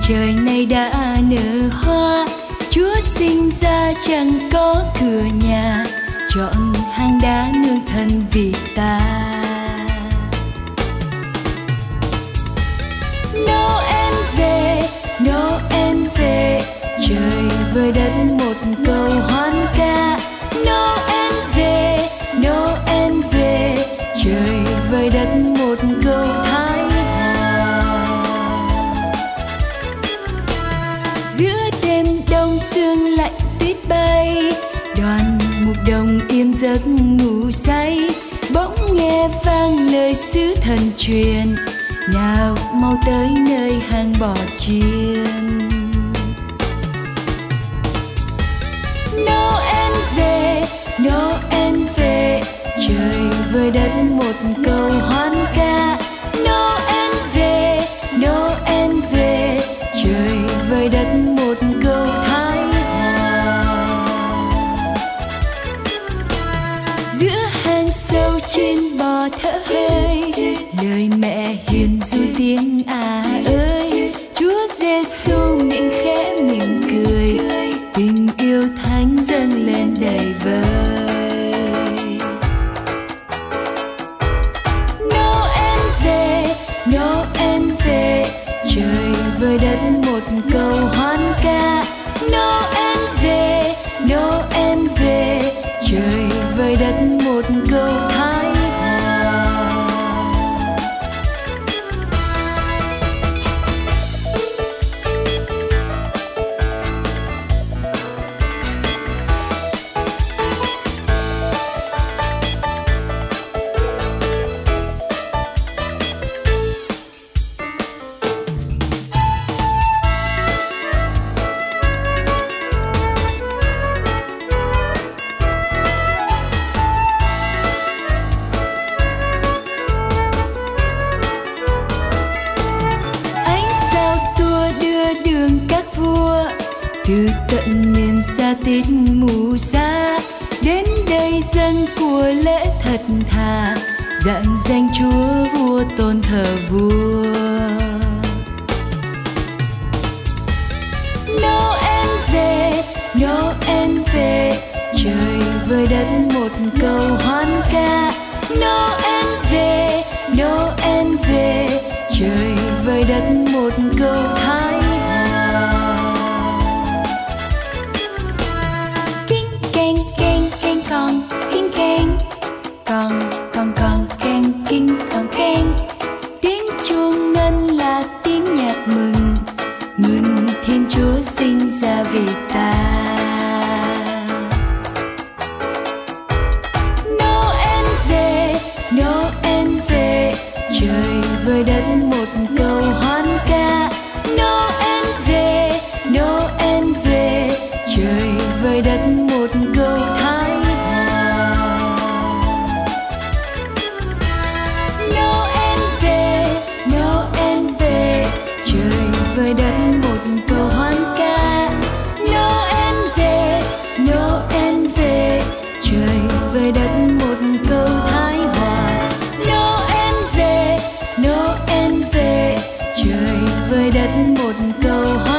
trời này đã nở hoa. Chúa sinh ra chẳng có cửa nhà, chọn hang đá nương thân vì ta. Noel về, Noel về, trời với đất một câu hoan ca. Noel về, Noel về, trời với đất một câu thái hòa. Giữa đêm đông sương lạnh tuyết bay, đoàn mục đồng yên giấc ngủ say. Bỗng nghe vang lời sứ thần truyền, nào mau tới nơi hang bò chiên. Noel về, Noel về, trời với đất một câu hoan ca. Noel về, Noel về, trời với đất một câu thái hòa. Giữa hang sâu trên bò thở hơi, lời mẹ hiền ru tiếng à ơi. Chúa Giêsu miệng khẽ mỉm cười, tình yêu thánh dâng lên đầy vơi. Noel về, Noel về, trời với đất một câu hoan ca. Noel về, Noel về, trời với đất một câu thái hòa. Từ tận miền xa tít mù xa, đến đây dân của lễ thật thà, rạng danh Chúa vua tôn thờ vua. Noel về, Noel về, trời với đất một câu hoan ca. Noel về, Noel về, trời với đất một câu thái hòa. Con keng kinh con keng, tiếng chuông ngân là tiếng nhạc mừng, mừng Thiên Chúa sinh ra vì ta. Noel về, Noel về, trời với đất một câu hoan ca. Noel về, Noel về, trời với đất một câu thái hòa. Với đất một câu hoan ca. Noel về, Noel về, trời với đất một câu thái hòa. Noel về, Noel về, trời với đất một câu